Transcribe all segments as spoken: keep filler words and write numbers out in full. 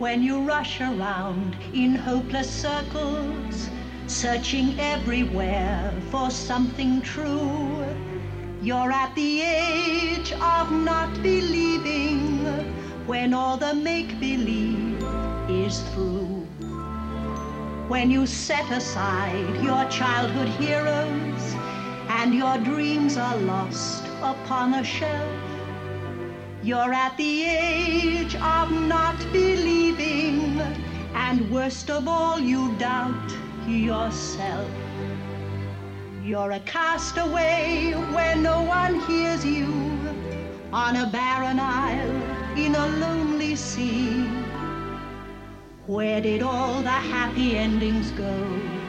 when you rush around in hopeless circles, searching everywhere for something true. You're at the age of not believing, when all the make-believe is through. When you set aside your childhood heroes and your dreams are lost upon a shelf, you're at the age of not believing, and worst of all, you doubt yourself. You're a castaway where no one hears you, on a barren isle in a lonely sea. Where did all the happy endings go?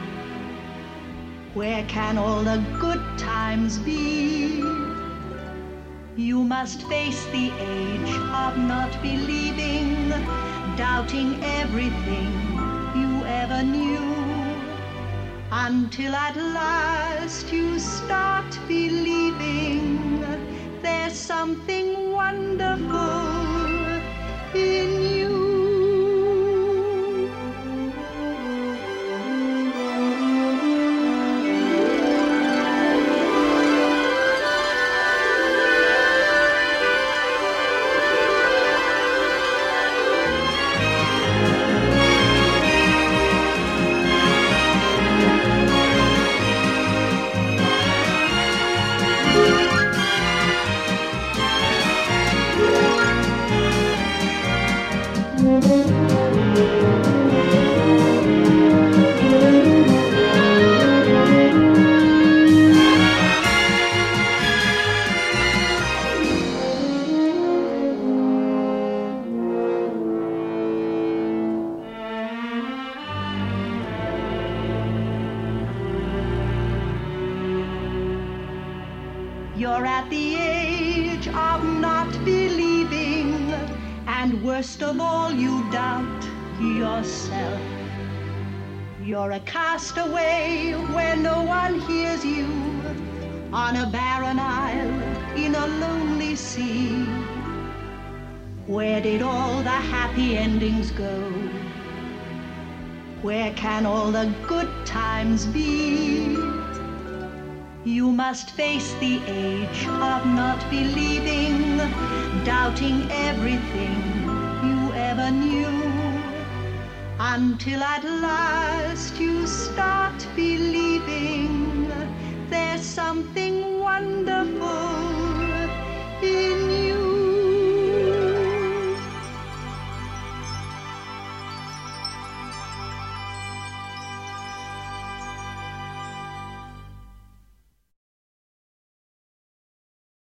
Where can all the good times be? You must face the age of not believing, doubting everything you ever knew, until at last you start believing there's something wonderful in you. You're at the age of not believing, and worst of all, you doubt yourself. You're a castaway where no one hears you, on a barren isle in a lonely sea. Where did all the happy endings go? Where can all the good times be? You must face the age of not believing, doubting everything you ever knew, until at last you start believing there's something wonderful